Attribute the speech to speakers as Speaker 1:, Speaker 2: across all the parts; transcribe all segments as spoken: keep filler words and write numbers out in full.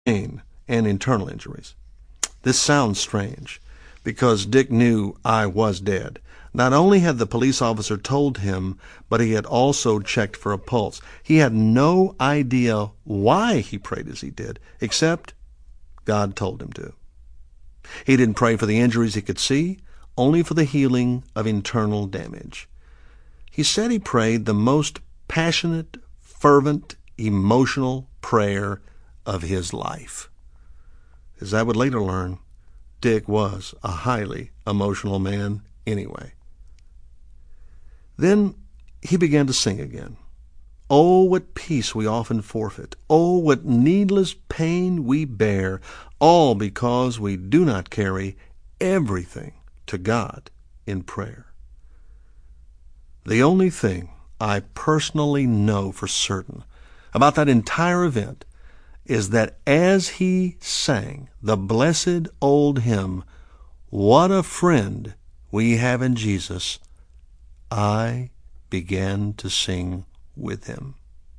Speaker 1: pain and internal injuries. This sounds strange because Dick knew I was dead. Not only had the police officer told him, but he had also checked for a pulse. He had no idea why he prayed as he did, except God told him to. He didn't pray for the injuries he could see, only for the healing of internal damage. He said he prayed the most passionate, fervent, emotional prayer of his life. As I would later learn, Dick was a highly emotional man anyway. Then he began to sing again. Oh, what peace we often forfeit. Oh, what needless pain we bear, all because we do not carry everything to God in prayer. The only thing I personally know for certain about that entire event is that as he sang the blessed old hymn, "What a Friend We Have in Jesus," I began to sing with him.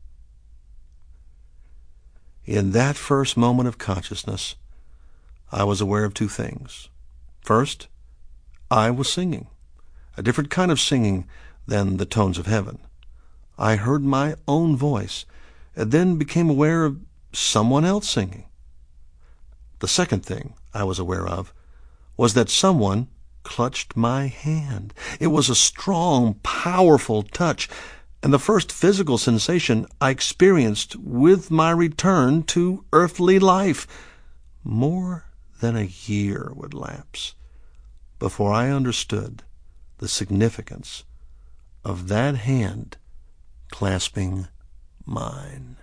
Speaker 1: In that first moment of consciousness, I was aware of two things. First, I was singing, a different kind of singing than the tones of heaven. I heard my own voice, and then became aware of someone else singing. The second thing I was aware of was that someone clutched my hand. It was a strong, powerful touch, and the first physical sensation I experienced with my return to earthly life. More than a year would lapse before I understood the significance of that hand clasping mine.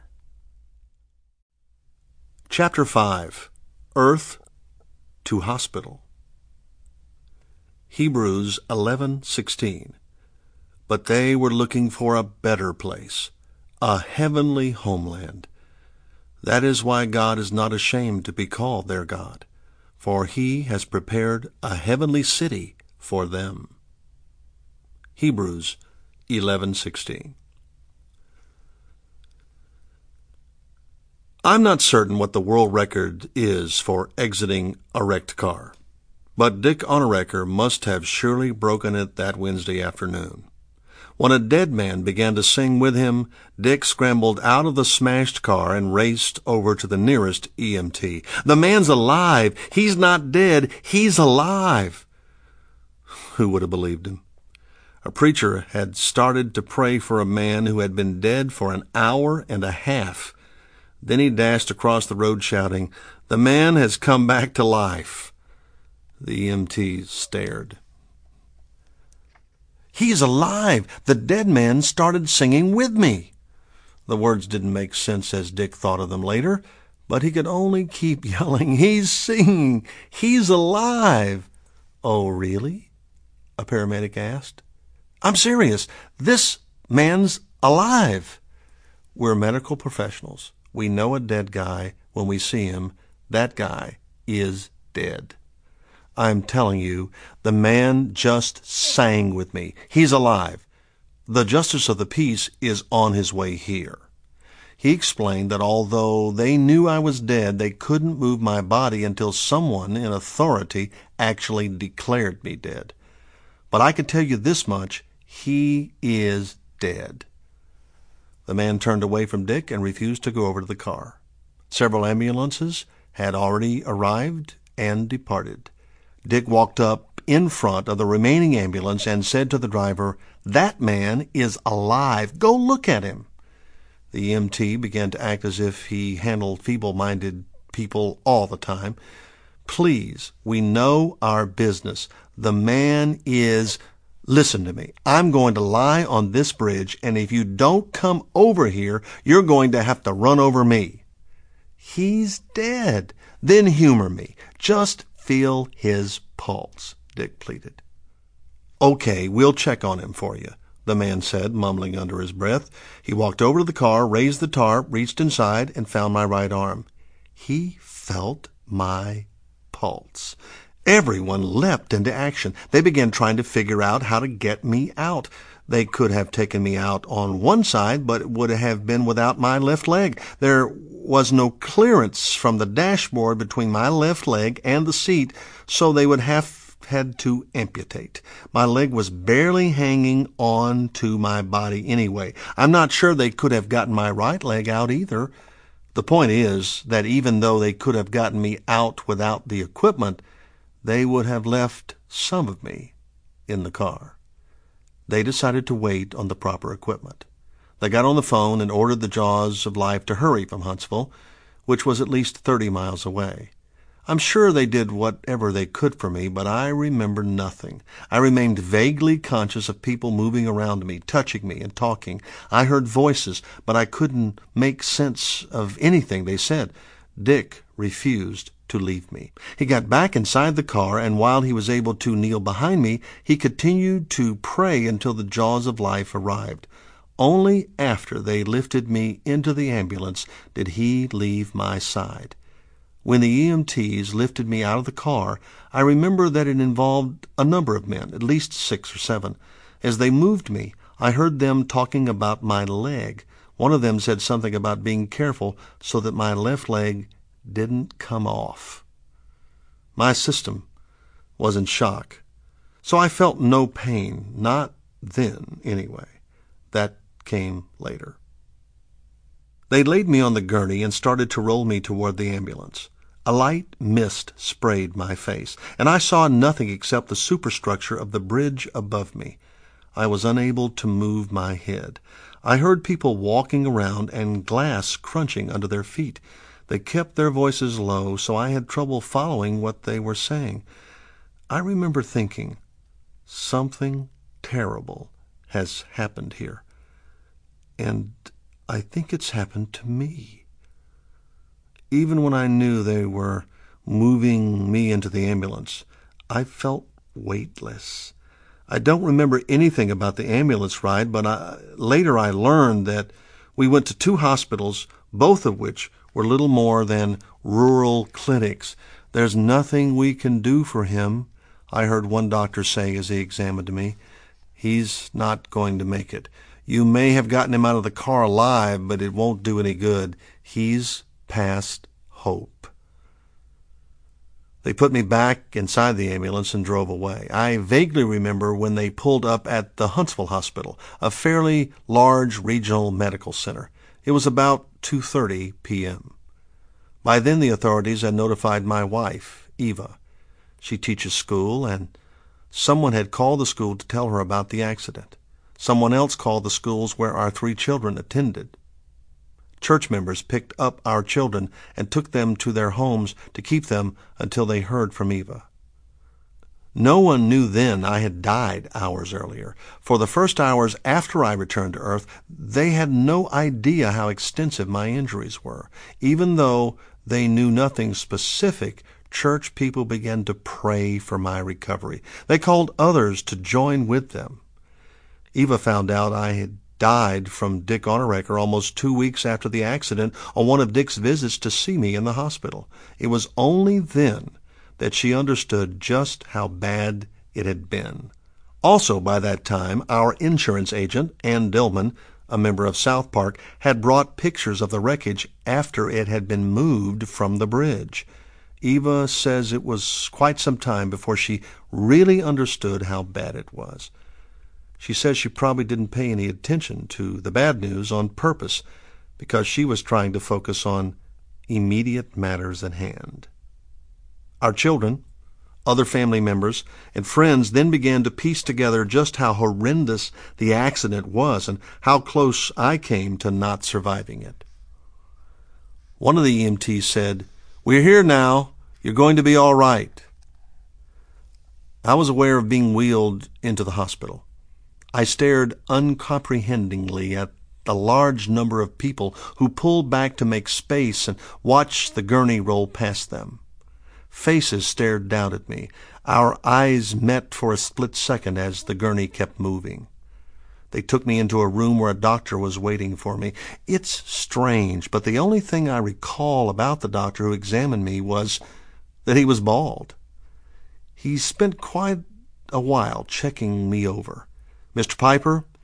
Speaker 1: Chapter five. Earth to Hospital. Hebrews eleven sixteen. But they were looking for a better place, a heavenly homeland. That is why God is not ashamed to be called their God, for he has prepared a heavenly city for them. Hebrews eleven sixteen. I'm not certain what the world record is for exiting a wrecked car, but Dick Onerecker must have surely broken it that Wednesday afternoon. When a dead man began to sing with him, Dick scrambled out of the smashed car and raced over to the nearest E M T. "The man's alive! He's not dead! He's alive!" Who would have believed him? A preacher had started to pray for a man who had been dead for an hour and a half. Then he dashed across the road shouting, "The man has come back to life." The E M T stared. "He's alive! The dead man started singing with me." The words didn't make sense as Dick thought of them later, but he could only keep yelling, "He's singing! He's alive!" "Oh, really?" a paramedic asked. "I'm serious. This man's alive." We're medical professionals. We know a dead guy when we see him. That guy is dead. I'm telling you, the man just sang with me. He's alive. The justice of the peace is on his way here. He explained that although they knew I was dead, they couldn't move my body until someone in authority actually declared me dead. But I can tell you this much, he is dead. The man turned away from Dick and refused to go over to the car. Several ambulances had already arrived and departed. Dick walked up in front of the remaining ambulance and said to the driver, "That man is alive. Go look at him." The E M T began to act as if he handled feeble-minded people all the time. "Please, we know our business. The man is... Listen to me. I'm going to lie on this bridge, and if you don't come over here, you're going to have to run over me." "He's dead." "Then humor me. Just feel his pulse," Dick pleaded. "Okay, we'll check on him for you," the man said, mumbling under his breath. He walked over to the car, raised the tarp, reached inside, and found my right arm. He felt my pulse. Everyone leapt into action. They began trying to figure out how to get me out. They could have taken me out on one side, but it would have been without my left leg. There was no clearance from the dashboard between my left leg and the seat, so they would have had to amputate. My leg was barely hanging on to my body anyway. I'm not sure they could have gotten my right leg out either. The point is that even though they could have gotten me out without the equipment, they would have left some of me in the car. They decided to wait on the proper equipment. They got on the phone and ordered the Jaws of Life to hurry from Huntsville, which was at least thirty miles away. I'm sure they did whatever they could for me, but I remember nothing. I remained vaguely conscious of people moving around me, touching me and talking. I heard voices, but I couldn't make sense of anything they said. Dick refused to leave me. He got back inside the car, and while he was able to kneel behind me, he continued to pray until the Jaws of Life arrived. Only after they lifted me into the ambulance did he leave my side. When the E M Ts lifted me out of the car, I remember that it involved a number of men, at least six or seven. As they moved me, I heard them talking about my leg. One of them said something about being careful so that my left leg didn't come off. My system was in shock, so I felt no pain, not then anyway. That came later. They laid me on the gurney and started to roll me toward the ambulance. A light mist sprayed my face, and I saw nothing except the superstructure of the bridge above me. I was unable to move my head. I heard people walking around and glass crunching under their feet. They kept their voices low, so I had trouble following what they were saying. I remember thinking, something terrible has happened here, and I think it's happened to me. Even when I knew they were moving me into the ambulance, I felt weightless. I don't remember anything about the ambulance ride, but I, later I learned that we went to two hospitals, both of which were little more than rural clinics. There's nothing we can do for him, I heard one doctor say as he examined me. He's not going to make it. You may have gotten him out of the car alive, but it won't do any good. He's past hope. They put me back inside the ambulance and drove away. I vaguely remember when they pulled up at the Huntsville Hospital, a fairly large regional medical center. It was about two thirty p.m. By then the authorities had notified my wife, Eva. She teaches school, and someone had called the school to tell her about the accident. Someone else called the schools where our three children attended. Church members picked up our children and took them to their homes to keep them until they heard from Eva. No one knew then I had died hours earlier. For the first hours after I returned to Earth, they had no idea how extensive my injuries were. Even though they knew nothing specific, church people began to pray for my recovery. They called others to join with them. Eva found out I had died from Dick Onerecker almost two weeks after the accident on one of Dick's visits to see me in the hospital. It was only then that she understood just how bad it had been. Also by that time, our insurance agent, Ann Dillman, a member of South Park, had brought pictures of the wreckage after it had been moved from the bridge. Eva says it was quite some time before she really understood how bad it was. She says she probably didn't pay any attention to the bad news on purpose because she was trying to focus on immediate matters at hand. Our children, other family members, and friends then began to piece together just how horrendous the accident was and how close I came to not surviving it. One of the E M Ts said, "We're here now. You're going to be all right." I was aware of being wheeled into the hospital. I stared uncomprehendingly at the large number of people who pulled back to make space and watched the gurney roll past them. Faces stared down at me. Our eyes met for a split second as the gurney kept moving. They took me into a room where a doctor was waiting for me. It's strange, but the only thing I recall about the doctor who examined me was that he was bald. He spent quite a while checking me over. "Mister Piper,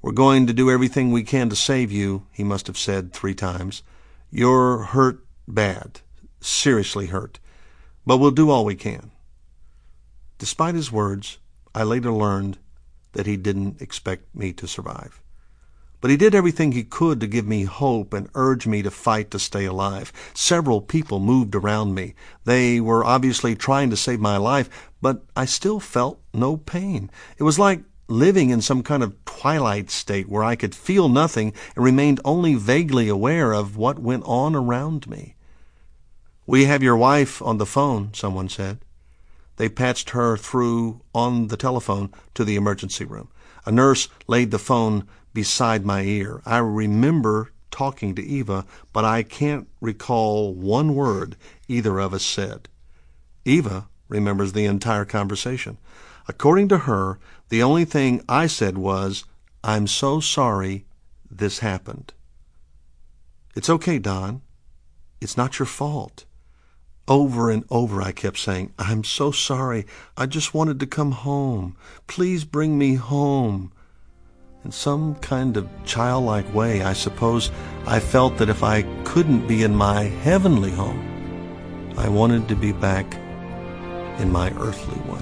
Speaker 1: "We're going to do everything we can to save you," he must have said three times. "You're hurt bad, seriously hurt, but we'll do all we can." Despite his words, I later learned that he didn't expect me to survive. But he did everything he could to give me hope and urge me to fight to stay alive. Several people moved around me. They were obviously trying to save my life, but I still felt no pain. It was like living in some kind of twilight state where I could feel nothing and remained only vaguely aware of what went on around me. "We have your wife on the phone," someone said. They patched her through on the telephone to the emergency room. A nurse laid the phone beside my ear. I remember talking to Eva, but I can't recall one word either of us said. Eva remembers the entire conversation. According to her, the only thing I said was, "I'm so sorry this happened." "It's okay, Don. It's not your fault." Over and over I kept saying, "I'm so sorry. I just wanted to come home. Please bring me home." In some kind of childlike way, I suppose I felt that if I couldn't be in my heavenly home, I wanted to be back in my earthly one.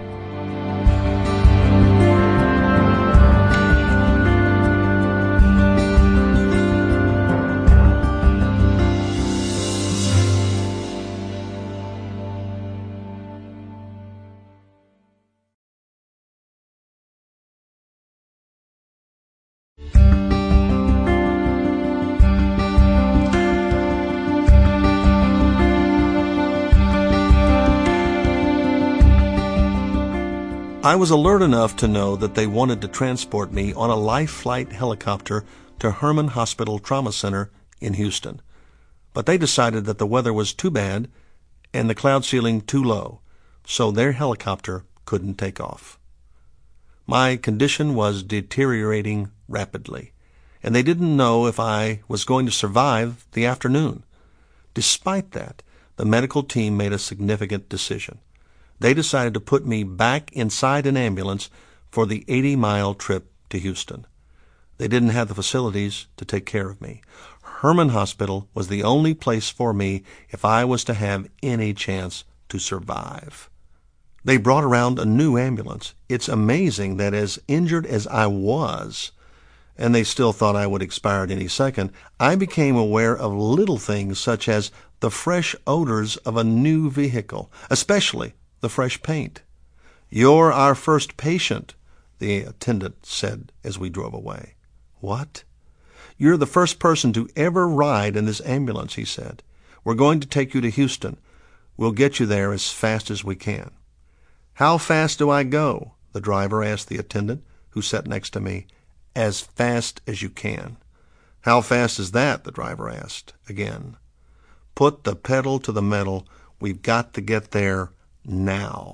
Speaker 1: I was alert enough to know that they wanted to transport me on a life flight helicopter to Herman Hospital Trauma Center in Houston. But they decided that the weather was too bad and the cloud ceiling too low, so their helicopter couldn't take off. My condition was deteriorating rapidly, and they didn't know if I was going to survive the afternoon. Despite that, the medical team made a significant decision. They decided to put me back inside an ambulance for the eighty-mile trip to Houston. They didn't have the facilities to take care of me. Herman Hospital was the only place for me if I was to have any chance to survive. They brought around a new ambulance. It's amazing that as injured as I was, and they still thought I would expire at any second, I became aware of little things such as the fresh odors of a new vehicle, especially the fresh paint. "You're our first patient," the attendant said as we drove away. "What?" "You're the first person to ever ride in this ambulance," he said. "We're going to take you to Houston. We'll get you there as fast as we can." "How fast do I go?" the driver asked the attendant, who sat next to me. "As fast as you can." "How fast is that?" the driver asked again. "Put the pedal to the metal. We've got to get there now."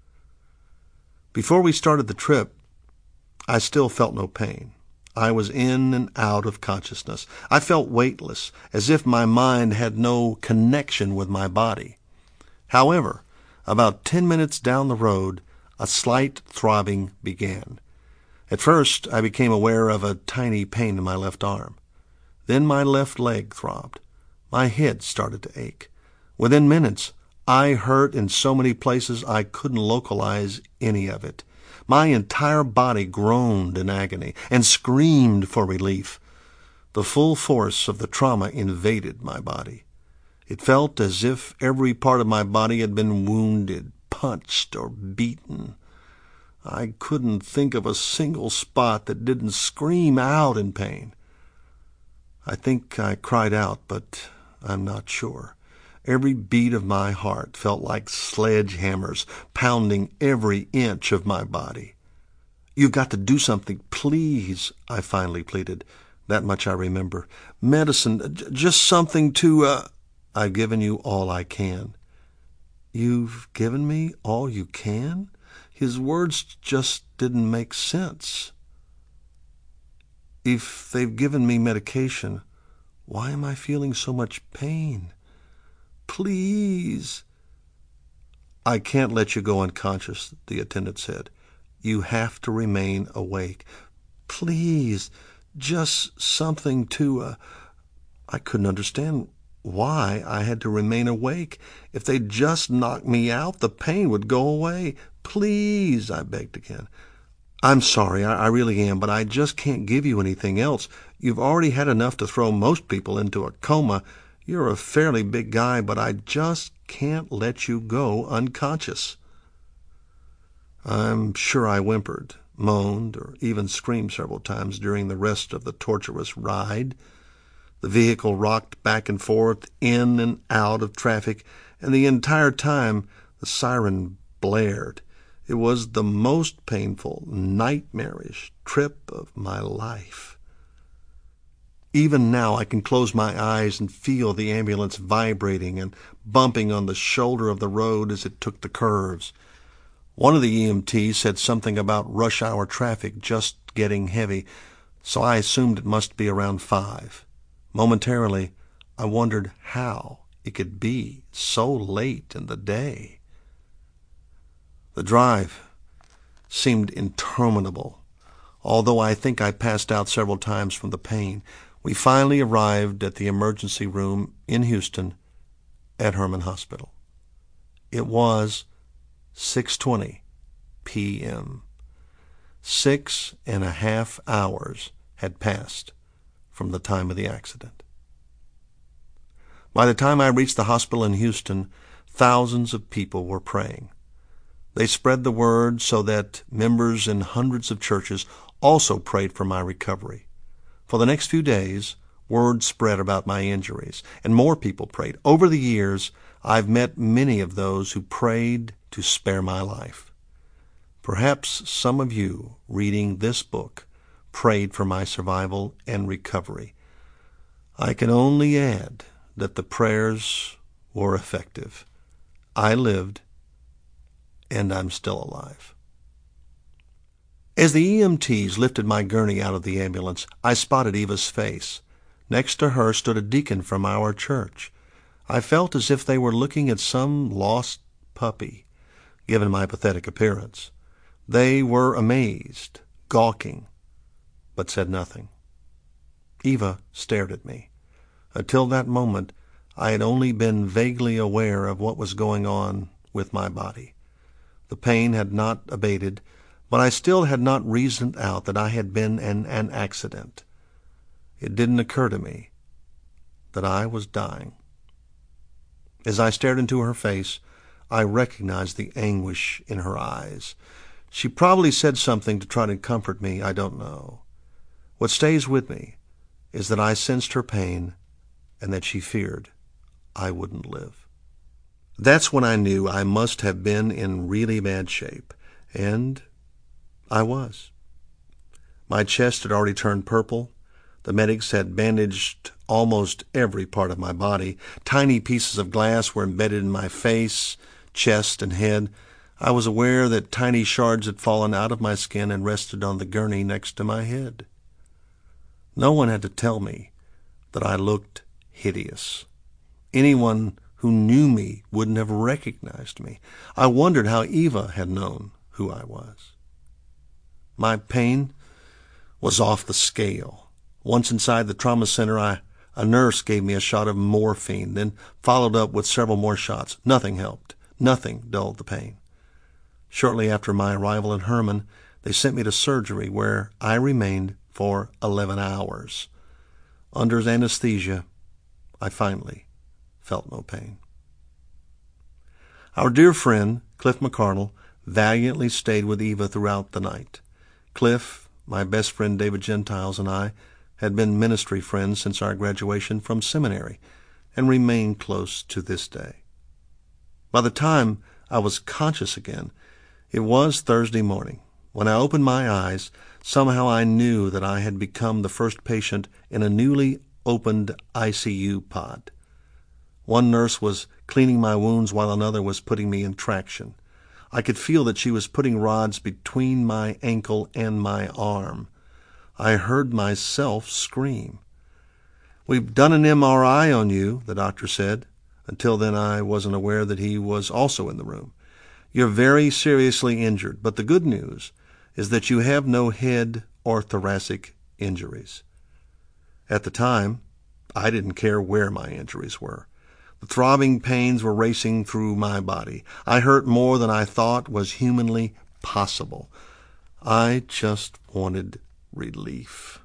Speaker 1: Before we started the trip, I still felt no pain. I was in and out of consciousness. I felt weightless, as if my mind had no connection with my body. However, about ten minutes down the road, a slight throbbing began. At first, I became aware of a tiny pain in my left arm. Then my left leg throbbed. My head started to ache. Within minutes, I hurt in so many places I couldn't localize any of it. My entire body groaned in agony and screamed for relief. The full force of the trauma invaded my body. It felt as if every part of my body had been wounded, punched, or beaten. I couldn't think of a single spot that didn't scream out in pain. I think I cried out, but I'm not sure. Every beat of my heart felt like sledgehammers pounding every inch of my body. "You've got to do something, please," I finally pleaded. That much I remember. "Medicine, j- just something to, uh... "I've given you all I can." "You've given me all you can?" His words just didn't make sense. "If they've given me medication, why am I feeling so much pain? Please." "I can't let you go unconscious," the attendant said. "You have to remain awake. Please, just something to, uh, I couldn't understand why I had to remain awake. If they'd just knocked me out, the pain would go away. Please, I begged again. I'm sorry, I, I really am, but I just can't give you anything else. You've already had enough to throw most people into a coma. You're a fairly big guy, but I just can't let you go unconscious. I'm sure I whimpered, moaned, or even screamed several times during the rest of the torturous ride. The vehicle rocked back and forth, in and out of traffic, and the entire time the siren blared. It was the most painful, nightmarish trip of my life. Even now I can close my eyes and feel the ambulance vibrating and bumping on the shoulder of the road as it took the curves. One of the E M Ts said something about rush hour traffic just getting heavy, so I assumed it must be around five. Momentarily, I wondered how it could be so late in the day. The drive seemed interminable. Although I think I passed out several times from the pain, we finally arrived at the emergency room in Houston at Hermann Hospital. It was six twenty p m Six and a half hours had passed from the time of the accident. By the time I reached the hospital in Houston, thousands of people were praying. They spread the word so that members in hundreds of churches also prayed for my recovery. For the next few days, word spread about my injuries, and more people prayed. Over the years, I've met many of those who prayed to spare my life. Perhaps some of you reading this book prayed for my survival and recovery. I can only add that the prayers were effective. I lived, and I'm still alive. As the E M Ts lifted my gurney out of the ambulance, I spotted Eva's face. Next to her stood a deacon from our church. I felt as if they were looking at some lost puppy, given my pathetic appearance. They were amazed, gawking, but said nothing. Eva stared at me. Until that moment, I had only been vaguely aware of what was going on with my body. The pain had not abated, but I still had not reasoned out that I had been in an accident. It didn't occur to me that I was dying. As I stared into her face, I recognized the anguish in her eyes. She probably said something to try to comfort me, I don't know. What stays with me is that I sensed her pain and that she feared I wouldn't live. That's when I knew I must have been in really bad shape, and I was. My chest had already turned purple. The medics had bandaged almost every part of my body. Tiny pieces of glass were embedded in my face, chest, and head. I was aware that tiny shards had fallen out of my skin and rested on the gurney next to my head. No one had to tell me that I looked hideous. Anyone who knew me wouldn't have recognized me. I wondered how Eva had known who I was. My pain was off the scale. Once inside the trauma center, I, a nurse gave me a shot of morphine, then followed up with several more shots. Nothing helped. Nothing dulled the pain. Shortly after my arrival in Hermann, they sent me to surgery, where I remained for eleven hours. Under anesthesia, I finally felt no pain. Our dear friend, Cliff McCardle, valiantly stayed with Eva throughout the night. Cliff, my best friend David Gentiles, and I had been ministry friends since our graduation from seminary and remain close to this day. By the time I was conscious again, it was Thursday morning. When I opened my eyes, somehow I knew that I had become the first patient in a newly opened I C U pod. One nurse was cleaning my wounds while another was putting me in traction. I could feel that she was putting rods between my ankle and my arm. I heard myself scream. "We've done an M R I on you," the doctor said. Until then, I wasn't aware that he was also in the room. "You're very seriously injured, but the good news is that you have no head or thoracic injuries. At the time, I didn't care where my injuries were. The throbbing pains were racing through my body. I hurt more than I thought was humanly possible. I just wanted relief.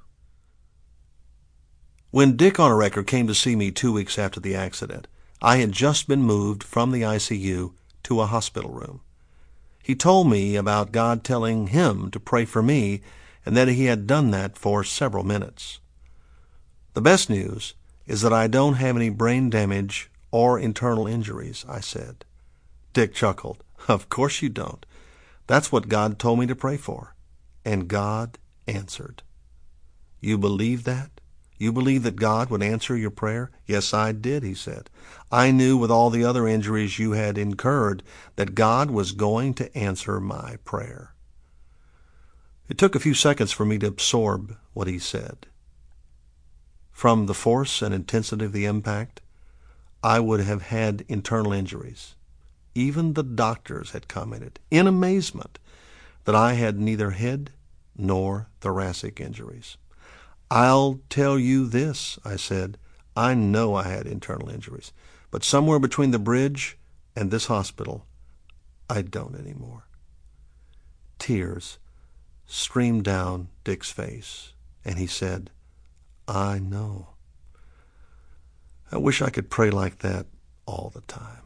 Speaker 1: When Dick Onerecker came to see me two weeks after the accident, I had just been moved from the I C U to a hospital room. He told me about God telling him to pray for me and that he had done that for several minutes. The best news is that I don't have any brain damage or internal injuries, I said. Dick chuckled. Of course you don't. That's what God told me to pray for. And God answered. You believe that? You believe that God would answer your prayer? Yes, I did, he said. I knew with all the other injuries you had incurred that God was going to answer my prayer. It took a few seconds for me to absorb what he said. From the force and intensity of the impact, I would have had internal injuries. Even the doctors had commented, in amazement, that I had neither head nor thoracic injuries. I'll tell you this, I said. I know I had internal injuries, but somewhere between the bridge and this hospital, I don't anymore. Tears streamed down Dick's face, and he said, I know. I wish I could pray like that all the time.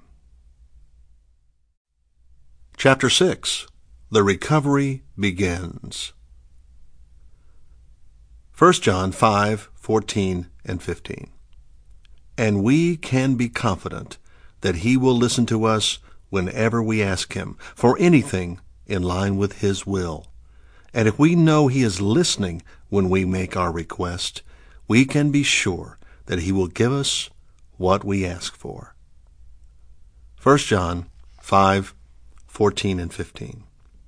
Speaker 1: Chapter six. The Recovery Begins. First John five, fourteen and fifteen. And we can be confident that he will listen to us whenever we ask him for anything in line with his will. And if we know he is listening when we make our request, we can be sure that he will give us what we ask for. First John five, fourteen and fifteen.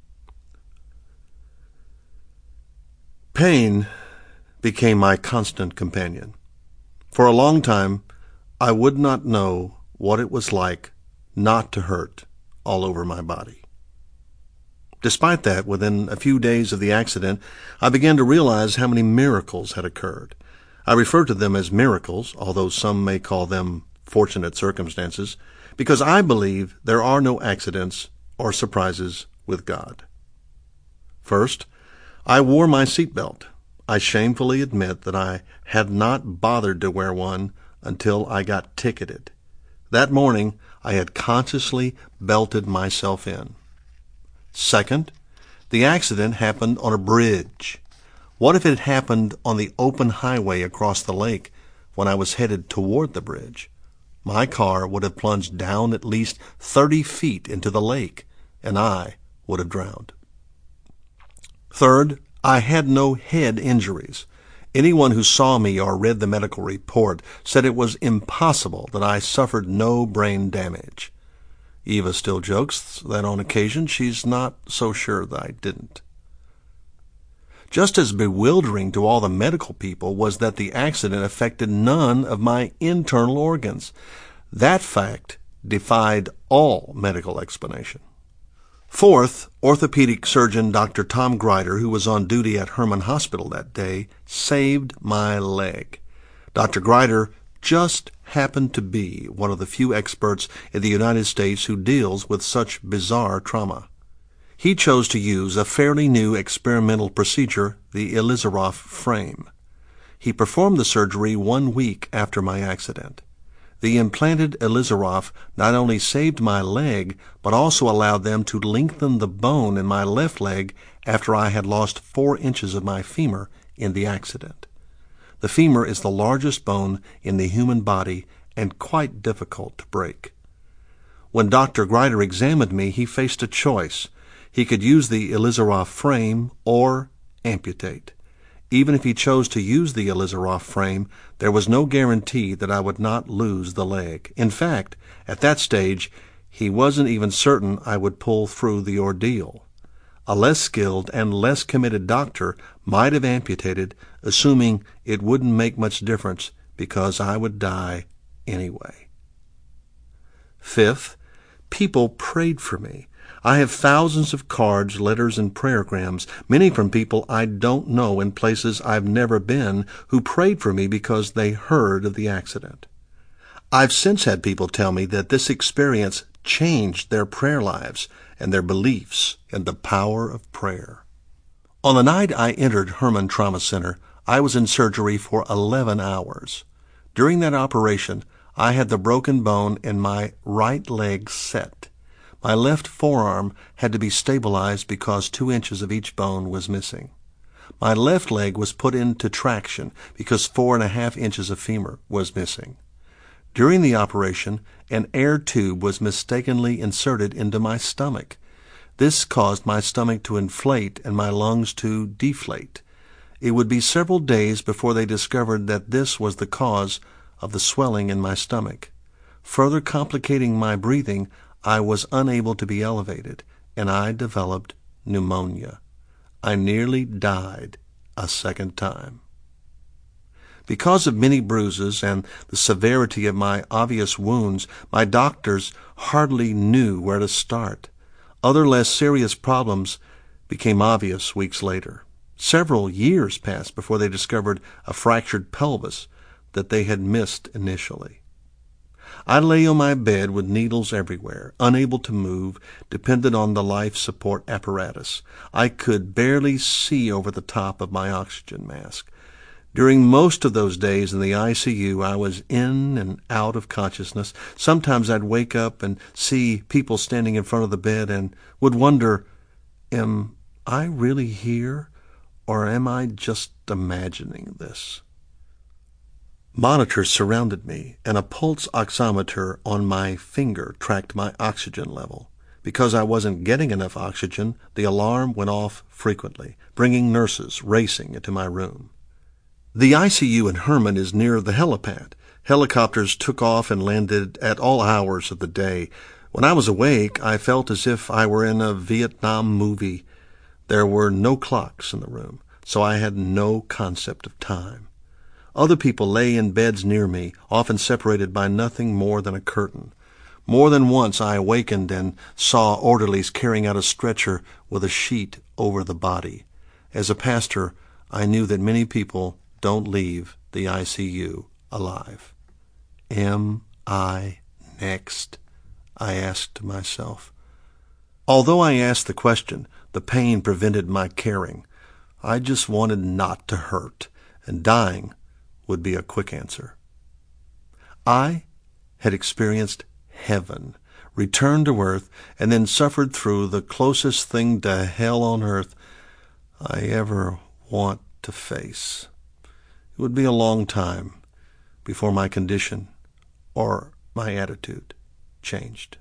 Speaker 1: Pain became my constant companion. For a long time, I would not know what it was like not to hurt all over my body. Despite that, within a few days of the accident, I began to realize how many miracles had occurred. I refer to them as miracles, although some may call them fortunate circumstances, because I believe there are no accidents or surprises with God. First, I wore my seatbelt. I shamefully admit that I had not bothered to wear one until I got ticketed. That morning, I had consciously belted myself in. Second, the accident happened on a bridge. What if it had happened on the open highway across the lake when I was headed toward the bridge? My car would have plunged down at least thirty feet into the lake, and I would have drowned. Third, I had no head injuries. Anyone who saw me or read the medical report said it was impossible that I suffered no brain damage. Eva still jokes that on occasion she's not so sure that I didn't. Just as bewildering to all the medical people was that the accident affected none of my internal organs. That fact defied all medical explanation. Fourth, orthopedic surgeon Doctor Tom Grider, who was on duty at Herman Hospital that day, saved my leg. Doctor Grider just happened to be one of the few experts in the United States who deals with such bizarre trauma. He chose to use a fairly new experimental procedure, the Ilizarov frame. He performed the surgery one week after my accident. The implanted Ilizarov not only saved my leg, but also allowed them to lengthen the bone in my left leg after I had lost four inches of my femur in the accident. The femur is the largest bone in the human body and quite difficult to break. When Doctor Grider examined me, he faced a choice. He could use the Ilizarov frame or amputate. Even if he chose to use the Ilizarov frame, there was no guarantee that I would not lose the leg. In fact, at that stage, he wasn't even certain I would pull through the ordeal. A less skilled and less committed doctor might have amputated, assuming it wouldn't make much difference because I would die anyway. Fifth, people prayed for me. I have thousands of cards, letters, and prayergrams, many from people I don't know in places I've never been, who prayed for me because they heard of the accident. I've since had people tell me that this experience changed their prayer lives and their beliefs in the power of prayer. On the night I entered Hermann Trauma Center, I was in surgery for eleven hours. During that operation, I had the broken bone in my right leg set. My left forearm had to be stabilized because two inches of each bone was missing. My left leg was put into traction because four and a half inches of femur was missing. During the operation, an air tube was mistakenly inserted into my stomach. This caused my stomach to inflate and my lungs to deflate. It would be several days before they discovered that this was the cause of the swelling in my stomach. Further complicating my breathing, I was unable to be elevated, and I developed pneumonia. I nearly died a second time. Because of many bruises and the severity of my obvious wounds, my doctors hardly knew where to start. Other less serious problems became obvious weeks later. Several years passed before they discovered a fractured pelvis that they had missed initially. I lay on my bed with needles everywhere, unable to move, dependent on the life support apparatus. I could barely see over the top of my oxygen mask. During most of those days in the I C U, I was in and out of consciousness. Sometimes I'd wake up and see people standing in front of the bed and would wonder, am I really here, or am I just imagining this? Monitors surrounded me, and a pulse oximeter on my finger tracked my oxygen level. Because I wasn't getting enough oxygen, the alarm went off frequently, bringing nurses racing into my room. The I C U in Hermann is near the helipad. Helicopters took off and landed at all hours of the day. When I was awake, I felt as if I were in a Vietnam movie. There were no clocks in the room, so I had no concept of time. Other people lay in beds near me, often separated by nothing more than a curtain. More than once I awakened and saw orderlies carrying out a stretcher with a sheet over the body. As a pastor, I knew that many people don't leave the I C U alive. Am I next? I asked myself. Although I asked the question, the pain prevented my caring. I just wanted not to hurt, and dying would be a quick answer. I had experienced heaven, returned to earth, and then suffered through the closest thing to hell on earth I ever want to face. It would be a long time before my condition or my attitude changed.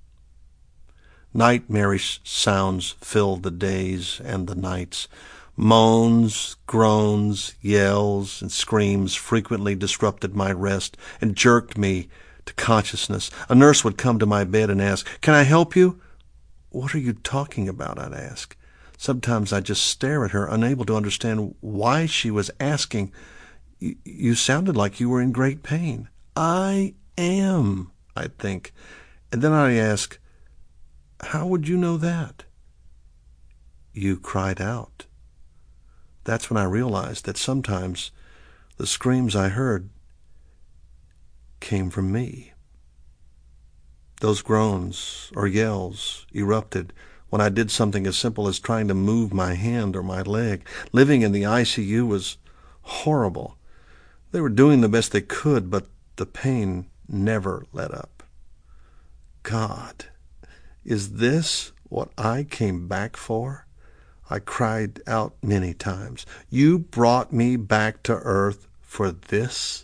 Speaker 1: Nightmarish sounds filled the days and the nights. Moans, groans, yells, and screams frequently disrupted my rest and jerked me to consciousness. A nurse would come to my bed and ask, "Can I help you?" "What are you talking about?" I'd ask. Sometimes I'd just stare at her, unable to understand why she was asking. You sounded like you were in great pain." "I am," I'd think. And then I'd ask, "How would you know that?" "You cried out." That's when I realized that sometimes the screams I heard came from me. Those groans or yells erupted when I did something as simple as trying to move my hand or my leg. Living in the I C U was horrible. They were doing the best they could, but the pain never let up. God, is this what I came back for? I cried out many times. You brought me back to earth for this?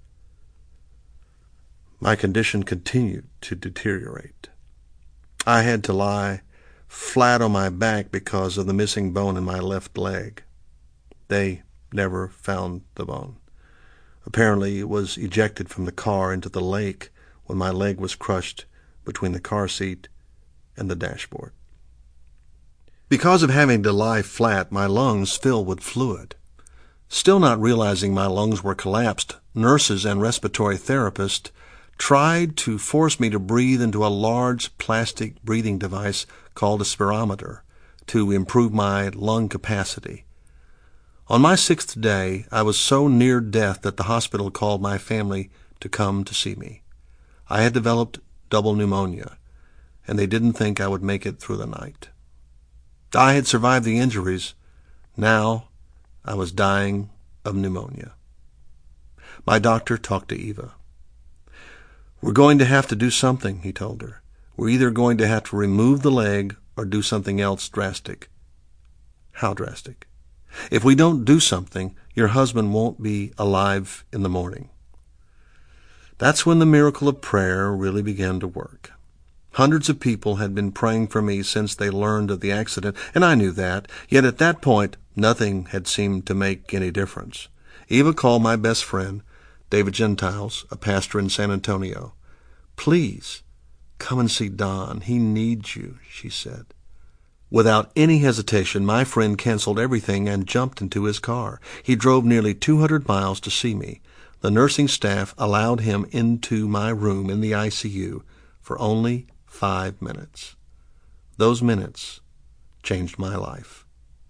Speaker 1: My condition continued to deteriorate. I had to lie flat on my back because of the missing bone in my left leg. They never found the bone. Apparently it was ejected from the car into the lake when my leg was crushed between the car seat and the dashboard. Because of having to lie flat, my lungs filled with fluid. Still not realizing my lungs were collapsed, nurses and respiratory therapists tried to force me to breathe into a large plastic breathing device called a spirometer to improve my lung capacity. On my sixth day, I was so near death that the hospital called my family to come to see me. I had developed double pneumonia, and they didn't think I would make it through the night. I had survived the injuries. Now I was dying of pneumonia. My doctor talked to Eva. "We're going to have to do something," he told her. "We're either going to have to remove the leg or do something else drastic." "How drastic?" "If we don't do something, your husband won't be alive in the morning." That's when the miracle of prayer really began to work. Hundreds of people had been praying for me since they learned of the accident, and I knew that. Yet at that point, nothing had seemed to make any difference. Eva called my best friend, David Gentiles, a pastor in San Antonio. "Please, come and see Don. He needs you," she said. Without any hesitation, my friend canceled everything and jumped into his car. He drove nearly two hundred miles to see me. The nursing staff allowed him into my room in the I C U for only five minutes. Those minutes changed my life.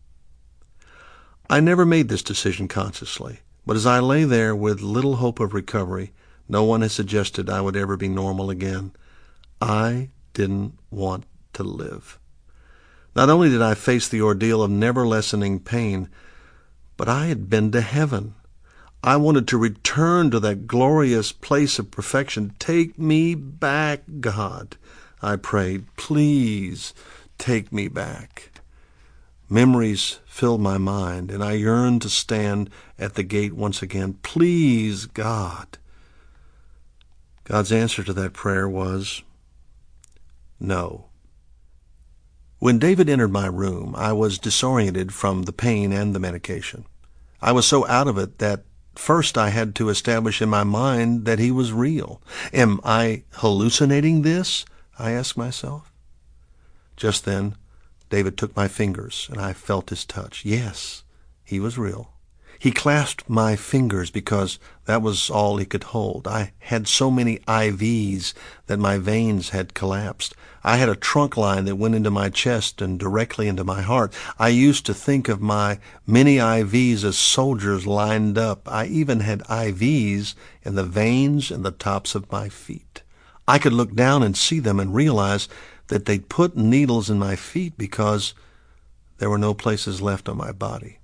Speaker 1: I never made this decision consciously, but as I lay there with little hope of recovery, no one had suggested I would ever be normal again. I didn't want to live. Not only did I face the ordeal of never-lessening pain, but I had been to heaven. I wanted to return to that glorious place of perfection. "Take me back, God," I prayed. "Please take me back." Memories filled my mind, and I yearned to stand at the gate once again. "Please, God." God's answer to that prayer was no. When David entered my room, I was disoriented from the pain and the medication. I was so out of it that first I had to establish in my mind that he was real. Am I hallucinating this? I asked myself. Just then, David took my fingers, and I felt his touch. Yes, he was real. He clasped my fingers because that was all he could hold. I had so many I Vs that my veins had collapsed. I had a trunk line that went into my chest and directly into my heart. I used to think of my many I Vs as soldiers lined up. I even had I Vs in the veins and the tops of my feet. I could look down and see them and realize that they'd put needles in my feet because there were no places left on my body.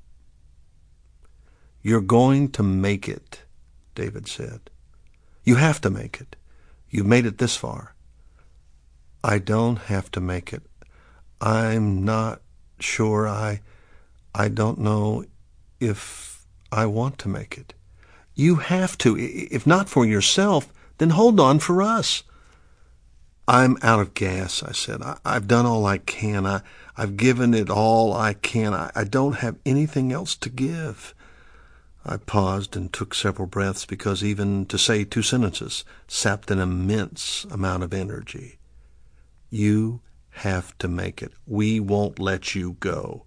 Speaker 1: "You're going to make it," David said. "You have to make it. You've made it this far." "I don't have to make it. I'm not sure. I, I don't know if I want to make it." "You have to. If not for yourself, then hold on for us." "I'm out of gas," I said. I, I've done all I can. I, I've given it all I can. I, I don't have anything else to give. I paused and took several breaths because even to say two sentences sapped an immense amount of energy. "You have to make it. We won't let you go.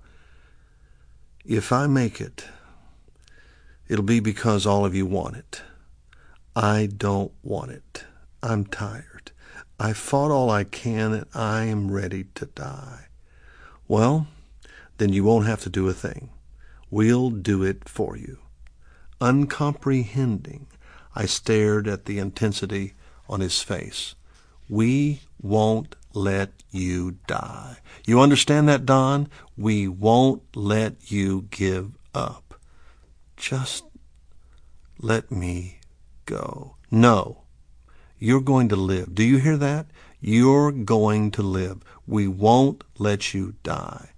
Speaker 1: If I make it, it'll be because all of you want it. I don't want it. I'm tired. I fought all I can, and I am ready to die." "Well, then you won't have to do a thing. We'll do it for you." Uncomprehending, I stared at the intensity on his face. "We won't let you die. You understand that, Don? We won't let you give up. Just let me go." "No. You're going to live. Do you hear that? You're going to live. We won't let you die.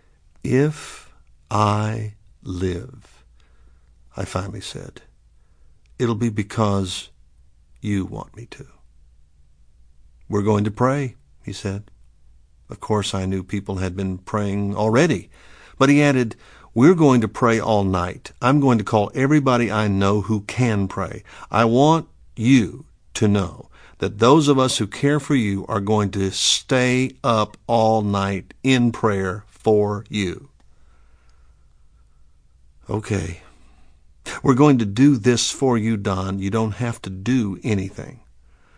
Speaker 1: If I live," I finally said, "it'll be because you want me to." "We're going to pray," he said. Of course, I knew people had been praying already, but he added, "We're going to pray all night. I'm going to call everybody I know who can pray. I want you to know that those of us who care for you are going to stay up all night in prayer for you." "Okay. We're going to do this for you, Don. You don't have to do anything."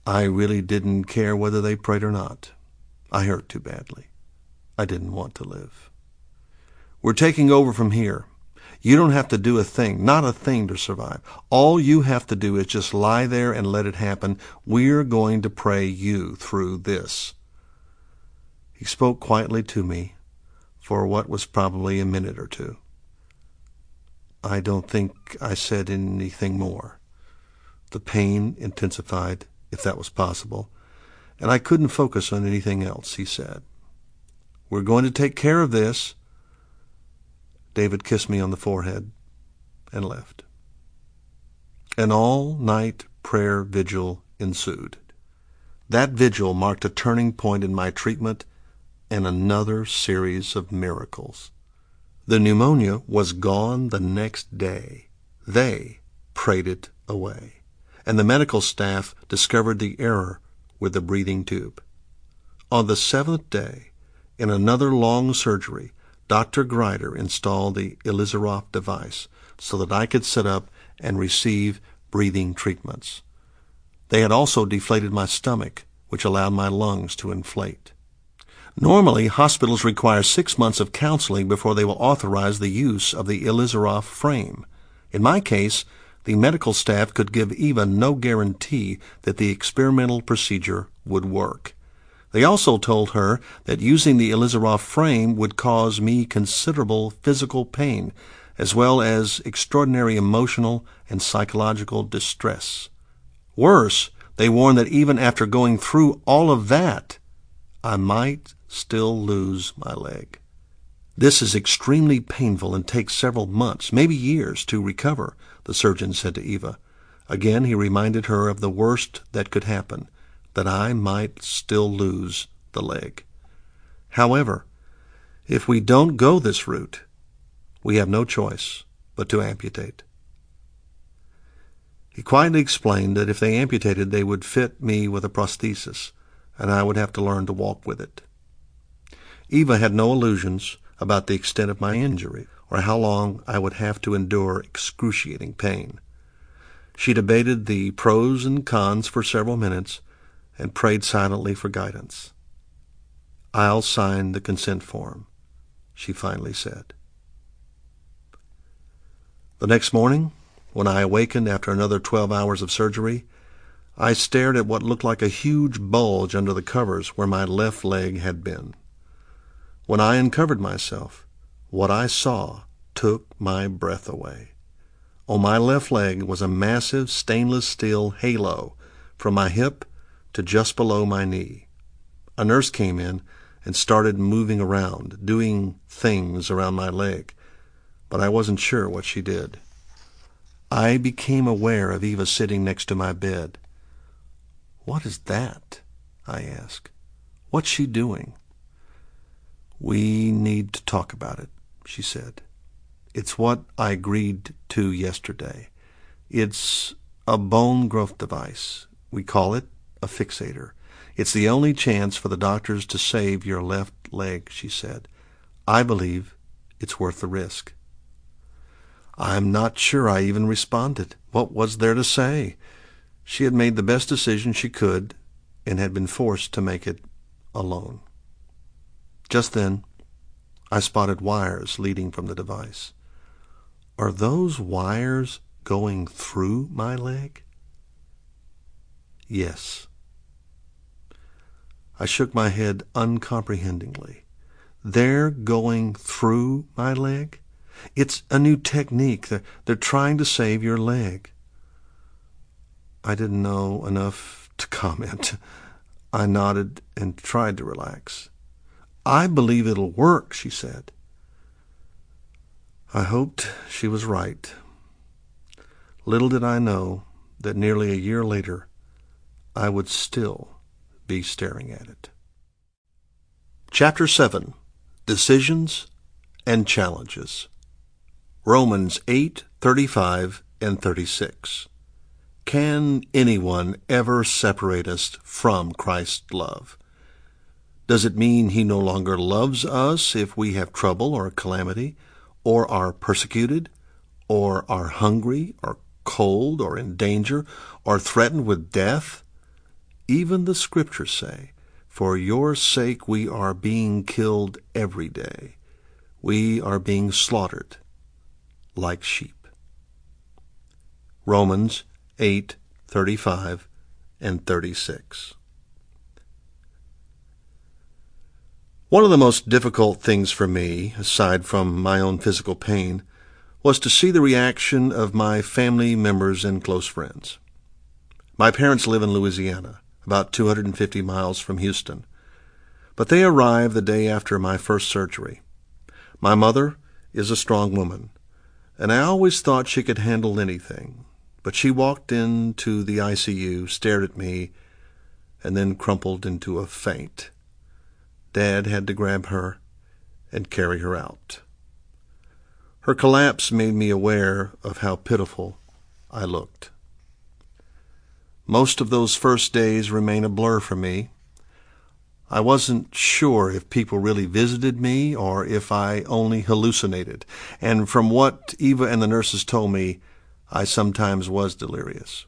Speaker 1: I really didn't care whether they prayed or not. I hurt too badly. I didn't want to live. We're taking over from here. You don't have to do a thing, not a thing, to survive. All you have to do is just lie there and let it happen. We're going to pray you through this. He spoke quietly to me for what was probably a minute or two. I don't think I said anything more. The pain intensified, if that was possible, and I couldn't focus on anything else, he said. We're going to take care of this. David kissed me on the forehead and left. An all-night prayer vigil ensued. That vigil marked a turning point in my treatment and another series of miracles. The pneumonia was gone the next day. They prayed it away, and the medical staff discovered the error with the breathing tube. On the seventh day, in another long surgery, Doctor Grider installed the Ilizarov device so that I could sit up and receive breathing treatments. They had also deflated my stomach, which allowed my lungs to inflate. Normally, hospitals require six months of counseling before they will authorize the use of the Ilizarov frame. In my case, the medical staff could give Eva no guarantee that the experimental procedure would work. They also told her that using the Ilizarov frame would cause me considerable physical pain, as well as extraordinary emotional and psychological distress. Worse, they warned that even after going through all of that, I might still lose my leg. This is extremely painful and takes several months, maybe years, to recover, the surgeon said to Eva. Again, he reminded her of the worst that could happen, that I might still lose the leg. However, if we don't go this route, we have no choice but to amputate. He quietly explained that if they amputated, they would fit me with a prosthesis, and I would have to learn to walk with it. Eva had no illusions about the extent of my injury or how long I would have to endure excruciating pain. She debated the pros and cons for several minutes and prayed silently for guidance. "I'll sign the consent form," she finally said. The next morning, when I awakened after another twelve hours of surgery, I stared at what looked like a huge bulge under the covers where my left leg had been. When I uncovered myself, what I saw took my breath away. On my left leg was a massive stainless steel halo from my hip to just below my knee. A nurse came in and started moving around, doing things around my leg, but I wasn't sure what she did. I became aware of Eva sitting next to my bed. "What is that?" I asked. "What's she doing?" "We need to talk about it," she said. "It's what I agreed to yesterday. It's a bone growth device. We call it a fixator. It's the only chance for the doctors to save your left leg," she said. "I believe it's worth the risk." I'm not sure I even responded. What was there to say? She had made the best decision she could and had been forced to make it alone. Just then, I spotted wires leading from the device. Are those wires going through my leg? Yes. I shook my head uncomprehendingly. They're going through my leg? It's a new technique. They're, they're trying to save your leg. I didn't know enough to comment. I nodded and tried to relax. "I believe it'll work," she said. I hoped she was right. Little did I know that nearly a year later, I would still be staring at it. Chapter seven. Decisions and Challenges. Romans eight, thirty-five and thirty-six. Can anyone ever separate us from Christ's love? Does it mean he no longer loves us if we have trouble or calamity, or are persecuted, or are hungry, or cold, or in danger, or threatened with death? Even the Scriptures say, for your sake we are being killed every day. We are being slaughtered like sheep. Romans eight thirty-five and thirty-six. One of the most difficult things for me, aside from my own physical pain, was to see the reaction of my family members and close friends. My parents live in Louisiana, about two hundred fifty miles from Houston, but they arrived the day after my first surgery. My mother is a strong woman, and I always thought she could handle anything, but she walked into the I C U, stared at me, and then crumpled into a faint. Dad had to grab her and carry her out. Her collapse made me aware of how pitiful I looked. Most of those first days remain a blur for me. I wasn't sure if people really visited me or if I only hallucinated, and from what Eva and the nurses told me, I sometimes was delirious.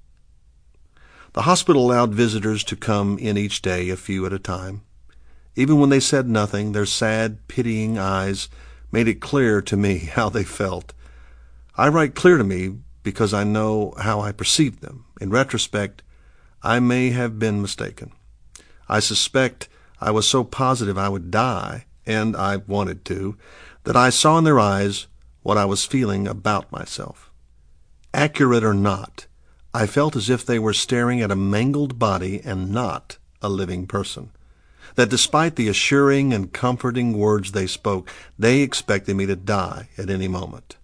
Speaker 1: The hospital allowed visitors to come in each day, a few at a time. Even when they said nothing, their sad, pitying eyes made it clear to me how they felt. I write clear to me because I know how I perceived them. In retrospect, I may have been mistaken. I suspect I was so positive I would die, and I wanted to, that I saw in their eyes what I was feeling about myself. Accurate or not, I felt as if they were staring at a mangled body and not a living person. That despite the assuring and comforting words they spoke, they expected me to die at any moment.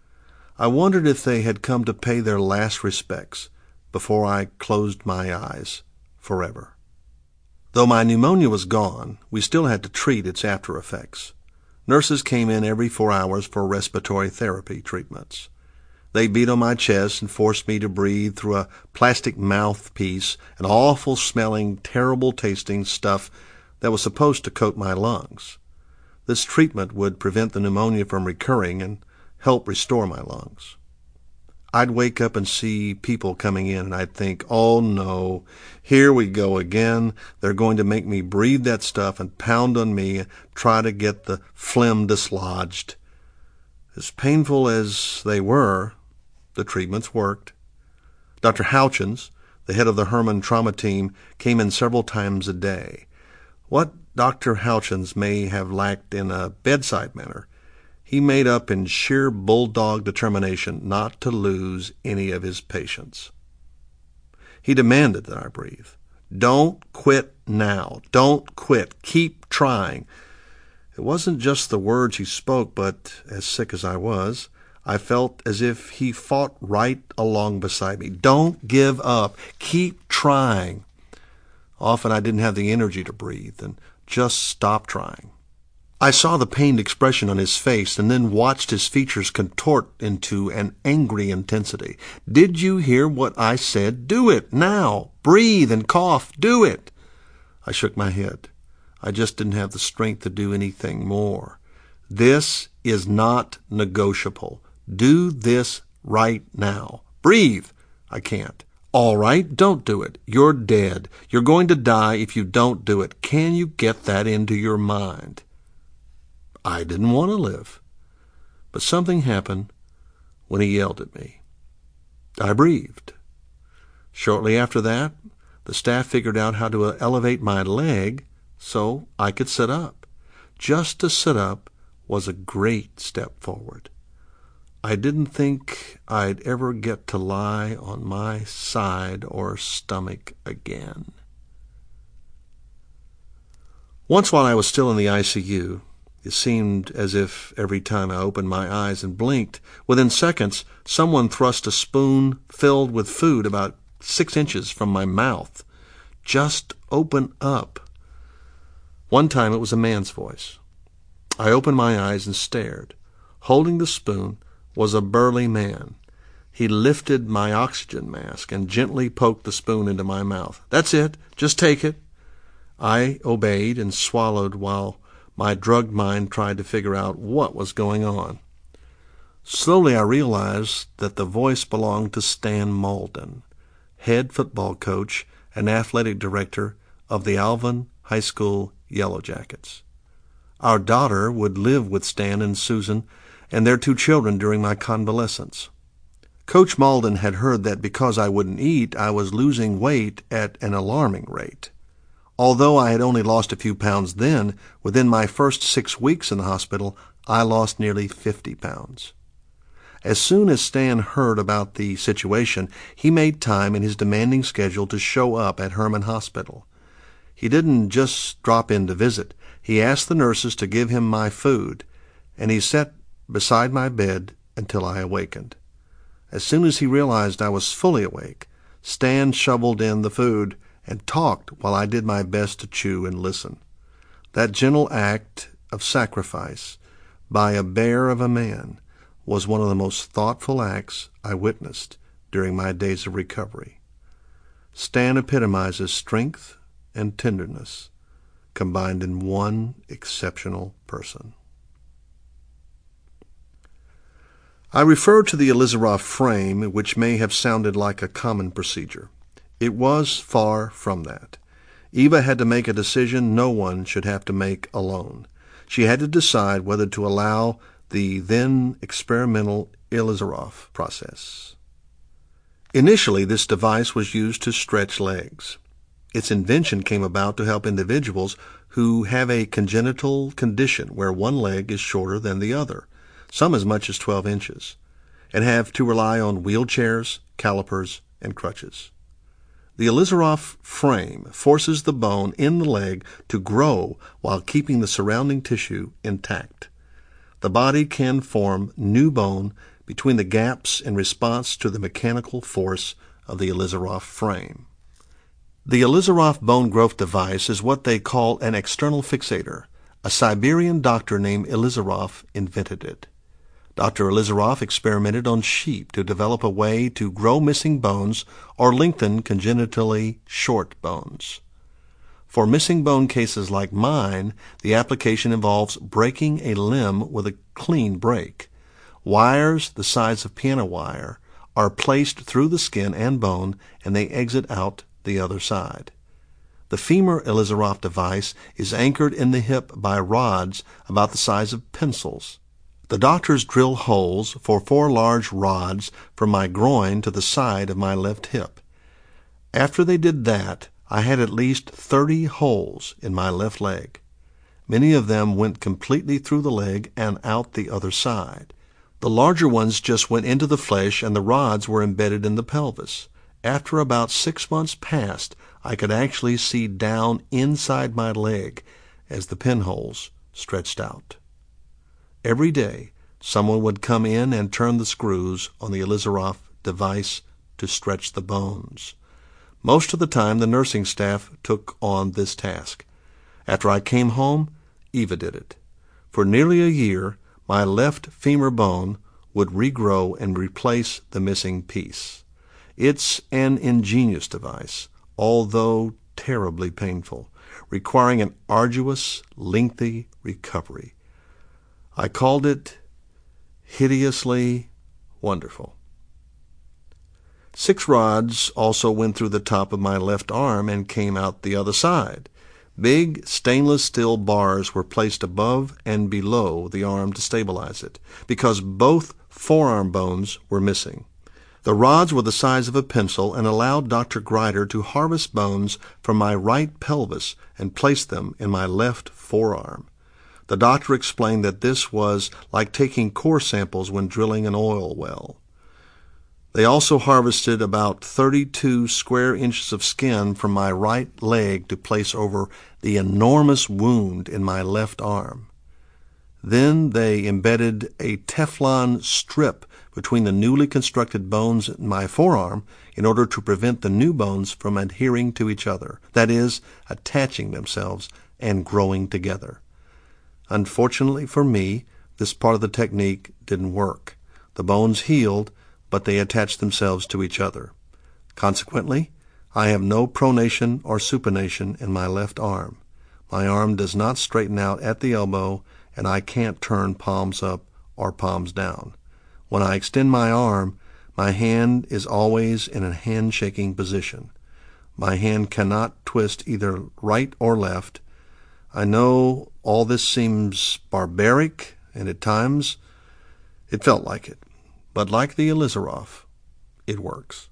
Speaker 1: I wondered if they had come to pay their last respects before I closed my eyes forever. Though my pneumonia was gone, we still had to treat its after effects. Nurses came in every four hours for respiratory therapy treatments. They beat on my chest and forced me to breathe through a plastic mouthpiece, an awful-smelling, terrible-tasting stuff that was supposed to coat my lungs. This treatment would prevent the pneumonia from recurring and help restore my lungs. I'd wake up and see people coming in, and I'd think, oh no, here we go again. They're going to make me breathe that stuff and pound on me and try to get the phlegm dislodged. As painful as they were, the treatments worked. Doctor Houchins, the head of the Herman trauma team, came in several times a day. What Doctor Houchins may have lacked in a bedside manner, he made up in sheer bulldog determination not to lose any of his patients. He demanded that I breathe. Don't quit now. Don't quit. Keep trying. It wasn't just the words he spoke, but as sick as I was, I felt as if he fought right along beside me. Don't give up. Keep trying. Often I didn't have the energy to breathe and just stopped trying. I saw the pained expression on his face and then watched his features contort into an angry intensity. Did you hear what I said? Do it now. Breathe and cough. Do it. I shook my head. I just didn't have the strength to do anything more. This is not negotiable. Do this right now. Breathe. I can't. All right, don't do it. You're dead. You're going to die if you don't do it. Can you get that into your mind? I didn't want to live. But something happened when he yelled at me. I breathed. Shortly after that, the staff figured out how to elevate my leg so I could sit up. Just to sit up was a great step forward. I didn't think I'd ever get to lie on my side or stomach again. Once while I was still in the I C U, it seemed as if every time I opened my eyes and blinked, within seconds, someone thrust a spoon filled with food about six inches from my mouth. Just open up. One time it was a man's voice. I opened my eyes and stared. Holding the spoon was a burly man. He lifted my oxygen mask and gently poked the spoon into my mouth. That's it. Just take it. I obeyed and swallowed while my drugged mind tried to figure out what was going on. Slowly I realized that the voice belonged to Stan Malden, head football coach and athletic director of the Alvin High School Yellow Jackets. Our daughter would live with Stan and Susan and their two children during my convalescence. Coach Malden had heard that because I wouldn't eat, I was losing weight at an alarming rate. Although I had only lost a few pounds then, within my first six weeks in the hospital, I lost nearly fifty pounds. As soon as Stan heard about the situation, he made time in his demanding schedule to show up at Herman Hospital. He didn't just drop in to visit. He asked the nurses to give him my food, and he sat beside my bed until I awakened. As soon as he realized I was fully awake, Stan shoveled in the food and talked while I did my best to chew and listen. That gentle act of sacrifice by a bear of a man was one of the most thoughtful acts I witnessed during my days of recovery. Stan epitomizes strength and tenderness combined in one exceptional person. I refer to the Ilizarov frame, which may have sounded like a common procedure. It was far from that. Eva had to make a decision no one should have to make alone. She had to decide whether to allow the then experimental Ilizarov process. Initially, this device was used to stretch legs. Its invention came about to help individuals who have a congenital condition where one leg is shorter than the other, some as much as twelve inches, and have to rely on wheelchairs, calipers, and crutches. The Ilizarov frame forces the bone in the leg to grow while keeping the surrounding tissue intact. The body can form new bone between the gaps in response to the mechanical force of the Ilizarov frame. The Ilizarov bone growth device is what they call an external fixator. A Siberian doctor named Ilizarov invented it. Doctor Ilizarov experimented on sheep to develop a way to grow missing bones or lengthen congenitally short bones. For missing bone cases like mine, the application involves breaking a limb with a clean break. Wires the size of piano wire are placed through the skin and bone, and they exit out the other side. The femur Ilizarov device is anchored in the hip by rods about the size of pencils. The doctors drill holes for four large rods from my groin to the side of my left hip. After they did that, I had at least thirty holes in my left leg. Many of them went completely through the leg and out the other side. The larger ones just went into the flesh, and the rods were embedded in the pelvis. After about six months passed, I could actually see down inside my leg as the pinholes stretched out. Every day, someone would come in and turn the screws on the Ilizarov device to stretch the bones. Most of the time, the nursing staff took on this task. After I came home, Eva did it. For nearly a year, my left femur bone would regrow and replace the missing piece. It's an ingenious device, although terribly painful, requiring an arduous, lengthy recovery. I called it hideously wonderful. Six rods also went through the top of my left arm and came out the other side. Big stainless steel bars were placed above and below the arm to stabilize it, because both forearm bones were missing. The rods were the size of a pencil and allowed Doctor Grider to harvest bones from my right pelvis and place them in my left forearm. The doctor explained that this was like taking core samples when drilling an oil well. They also harvested about thirty-two square inches of skin from my right leg to place over the enormous wound in my left arm. Then they embedded a Teflon strip between the newly constructed bones in my forearm in order to prevent the new bones from adhering to each other, that is, attaching themselves and growing together. Unfortunately for me, this part of the technique didn't work. The bones healed, but they attached themselves to each other. Consequently, I have no pronation or supination in my left arm. My arm does not straighten out at the elbow, and I can't turn palms up or palms down. When I extend my arm, my hand is always in a hand-shaking position. My hand cannot twist either right or left. I know all this seems barbaric, and at times it felt like it. But like the Ilizarov, it works.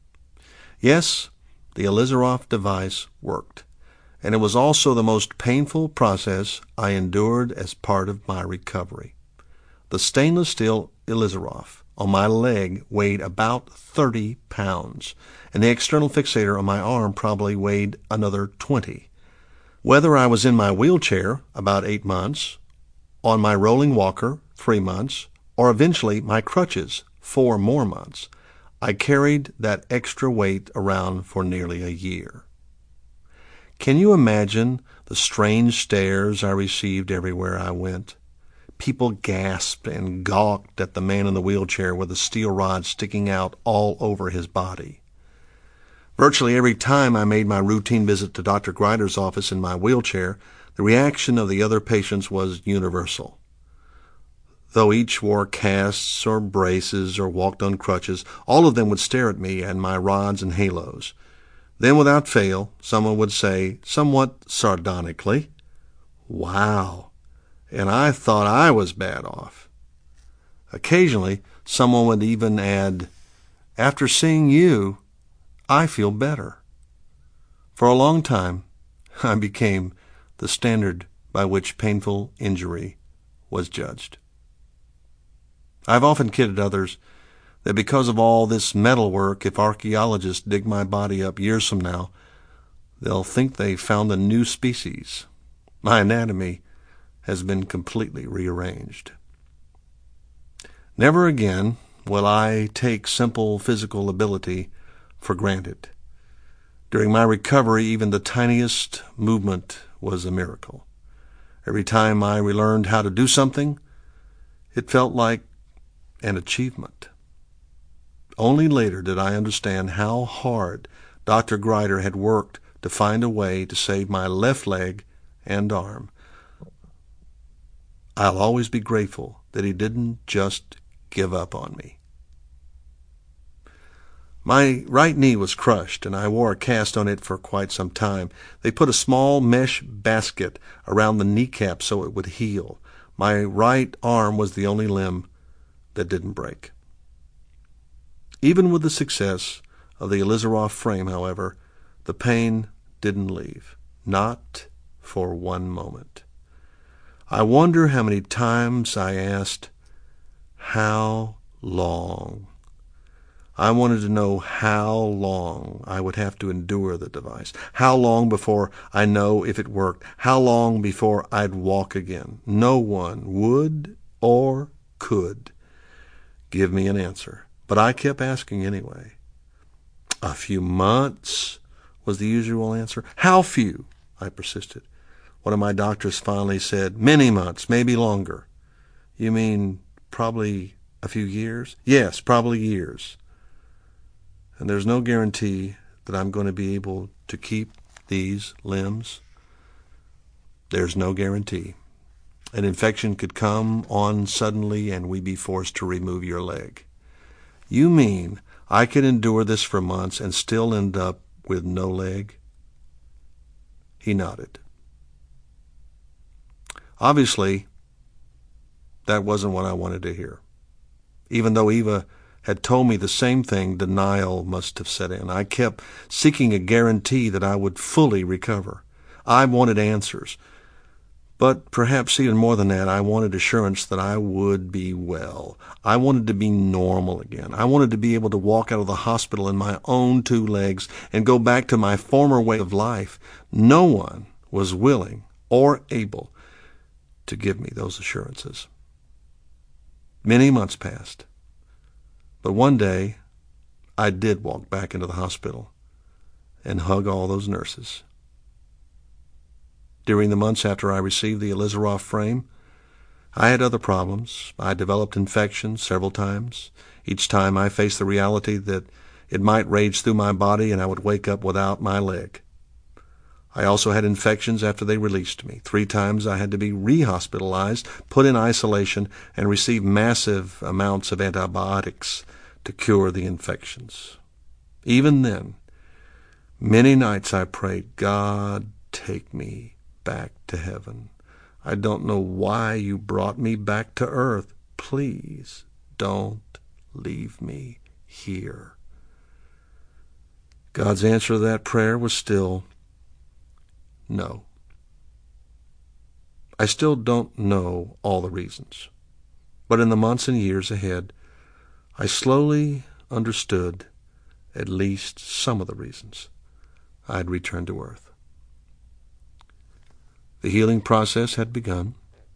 Speaker 1: Yes, the Ilizarov device worked, and it was also the most painful process I endured as part of my recovery. The stainless steel Ilizarov on my leg weighed about thirty pounds, and the external fixator on my arm probably weighed another twenty. Whether I was in my wheelchair about eight months, on my rolling walker three months, or eventually my crutches four more months, I carried that extra weight around for nearly a year. Can you imagine the strange stares I received everywhere I went? People gasped and gawked at the man in the wheelchair with a steel rod sticking out all over his body. Virtually every time I made my routine visit to Doctor Grider's office in my wheelchair, the reaction of the other patients was universal. Though each wore casts or braces or walked on crutches, all of them would stare at me and my rods and halos. Then, without fail, someone would say, somewhat sardonically, "Wow, and I thought I was bad off." Occasionally, someone would even add, "After seeing you, I feel better." For a long time, I became the standard by which painful injury was judged. I've often kidded others that because of all this metal work, if archaeologists dig my body up years from now, they'll think they found a new species. My anatomy has been completely rearranged. Never again will I take simple physical ability for granted. During my recovery, even the tiniest movement was a miracle. Every time I relearned how to do something, it felt like an achievement. Only later did I understand how hard Doctor Grider had worked to find a way to save my left leg and arm. I'll always be grateful that he didn't just give up on me. My right knee was crushed, and I wore a cast on it for quite some time. They put a small mesh basket around the kneecap so it would heal. My right arm was the only limb that didn't break. Even with the success of the Ilizarov frame, however, the pain didn't leave, not for one moment. I wonder how many times I asked, "How long?" I wanted to know how long I would have to endure the device, how long before I know if it worked, how long before I'd walk again. No one would or could give me an answer, but I kept asking anyway. "A few months," was the usual answer. "How few?" I persisted. One of my doctors finally said, "Many months, maybe longer." "You mean probably a few years?" "Yes, probably years." "And there's no guarantee that I'm going to be able to keep these limbs?" "There's no guarantee. An infection could come on suddenly and we'd be forced to remove your leg." "You mean I could endure this for months and still end up with no leg?" He nodded. Obviously, that wasn't what I wanted to hear. Even though Eva had told me the same thing, denial must have set in. I kept seeking a guarantee that I would fully recover. I wanted answers. But perhaps even more than that, I wanted assurance that I would be well. I wanted to be normal again. I wanted to be able to walk out of the hospital in my own two legs and go back to my former way of life. No one was willing or able to give me those assurances. Many months passed. But one day, I did walk back into the hospital and hug all those nurses. During the months after I received the Ilizarov frame, I had other problems. I developed infections several times. Each time I faced the reality that it might rage through my body and I would wake up without my leg. I also had infections after they released me. Three times I had to be re-hospitalized, put in isolation, and receive massive amounts of antibiotics to cure the infections. Even then, Many nights I prayed, God, take me back to heaven. I don't know why you brought me back to earth. Please don't leave me here. God's answer to that prayer was still no. I still don't know all the reasons, but in the months and years ahead, I slowly understood at least some of the reasons I'd returned to earth. The healing process had begun.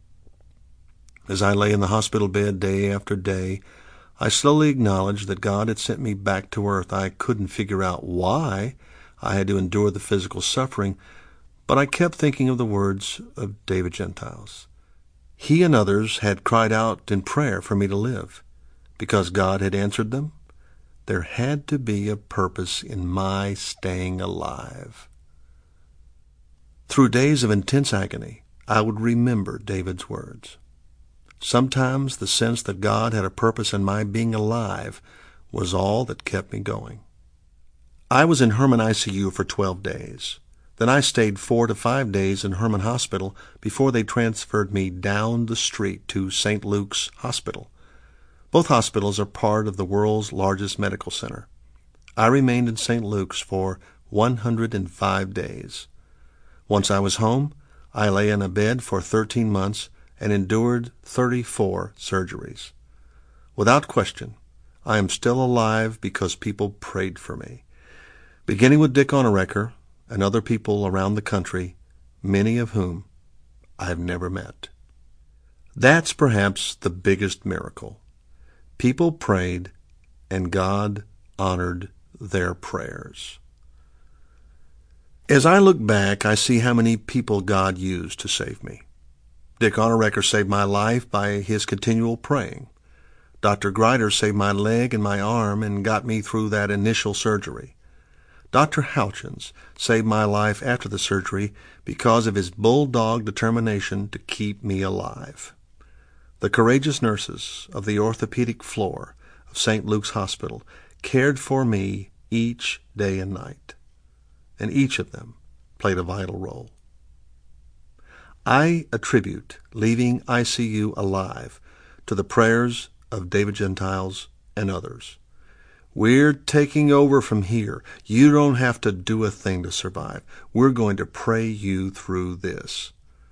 Speaker 1: As I lay in the hospital bed day after day, I slowly acknowledged that God had sent me back to earth. I couldn't figure out why I had to endure the physical suffering, but I kept thinking of the words of David Gentiles. He and others had cried out in prayer for me to live. Because God had answered them, there had to be a purpose in my staying alive. Through days of intense agony, I would remember David's words. Sometimes the sense that God had a purpose in my being alive was all that kept me going. I was in Herman I C U for twelve days. Then I stayed four to five days in Herman Hospital before they transferred me down the street to Saint Luke's Hospital. Both hospitals are part of the world's largest medical center. I remained in Saint Luke's for one hundred five days. Once I was home, I lay in a bed for thirteen months and endured thirty-four surgeries. Without question, I am still alive because people prayed for me. Beginning with Dick Onerecker and other people around the country, many of whom I have never met. That's perhaps the biggest miracle. People prayed, and God honored their prayers. As I look back, I see how many people God used to save me. Dick Onerecker saved my life by his continual praying. Doctor Grider saved my leg and my arm and got me through that initial surgery. Doctor Houchins saved my life after the surgery because of his bulldog determination to keep me alive. The courageous nurses of the orthopedic floor of Saint Luke's Hospital cared for me each day and night, and each of them played a vital role. I attribute leaving I C U alive to the prayers of David Gentiles and others. We're taking over from here. You don't have to do a thing to survive. We're going to pray you through this.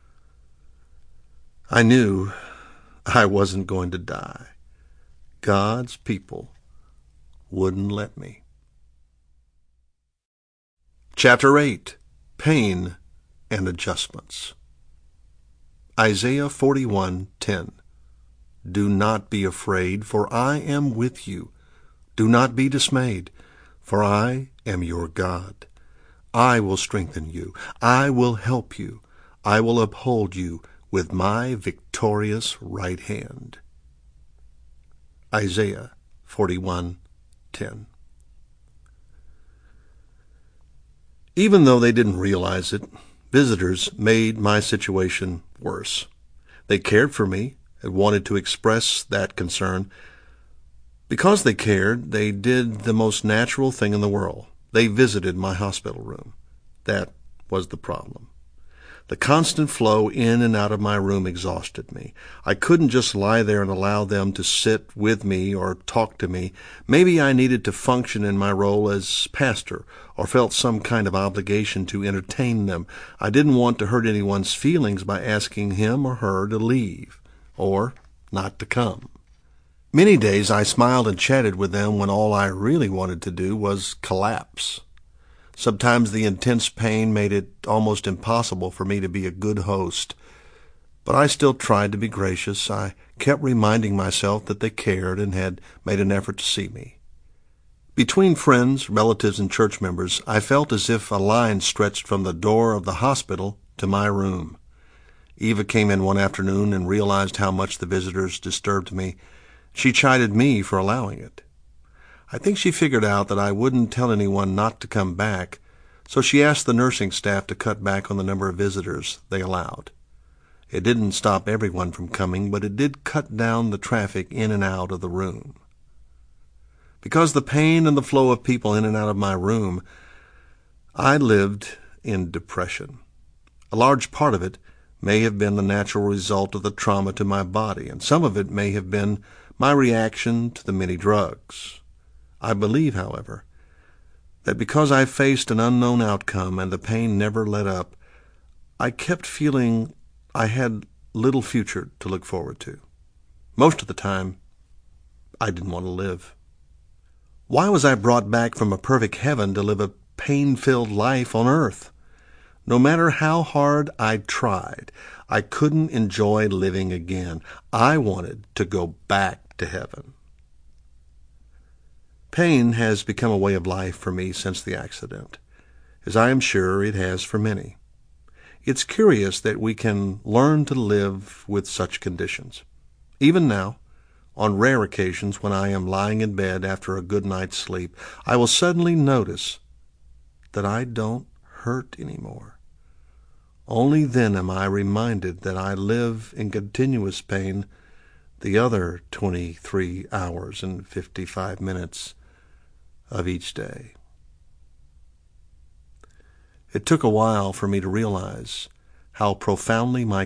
Speaker 1: I knew I wasn't going to die. God's people wouldn't let me. Chapter eight, Pain and Adjustments. Isaiah forty-one ten. Do not be afraid, for I am with you. Do not be dismayed, for I am your God. I will strengthen you. I will help you. I will uphold you with my victorious right hand. Isaiah forty-one ten. Even though they didn't realize it, visitors made my situation worse. They cared for me and wanted to express that concern. Because they cared, they did the most natural thing in the world. They visited my hospital room. That was the problem. The constant flow in and out of my room exhausted me. I couldn't just lie there and allow them to sit with me or talk to me. Maybe I needed to function in my role as pastor or felt some kind of obligation to entertain them. I didn't want to hurt anyone's feelings by asking him or her to leave or not to come. Many days I smiled and chatted with them when all I really wanted to do was collapse. Sometimes the intense pain made it almost impossible for me to be a good host, but I still tried to be gracious. I kept reminding myself that they cared and had made an effort to see me. Between friends, relatives, and church members, I felt as if a line stretched from the door of the hospital to my room. Eva came in one afternoon and realized how much the visitors disturbed me. She chided me for allowing it. I think she figured out that I wouldn't tell anyone not to come back, so she asked the nursing staff to cut back on the number of visitors they allowed. It didn't stop everyone from coming, but it did cut down the traffic in and out of the room. Because the pain and the flow of people in and out of my room, I lived in depression. A large part of it may have been the natural result of the trauma to my body, and some of it may have been my reaction to the many drugs. I believe, however, that because I faced an unknown outcome and the pain never let up, I kept feeling I had little future to look forward to. Most of the time, I didn't want to live. Why was I brought back from a perfect heaven to live a pain-filled life on earth? No matter how hard I tried, I couldn't enjoy living again. I wanted to go back to heaven. Pain has become a way of life for me since the accident, as I am sure it has for many. It's curious that we can learn to live with such conditions. Even now, on rare occasions when I am lying in bed after a good night's sleep, I will suddenly notice that I don't hurt anymore. Only then am I reminded that I live in continuous pain the other twenty-three hours and fifty-five minutes of each day. It took a while for me to realize how profoundly my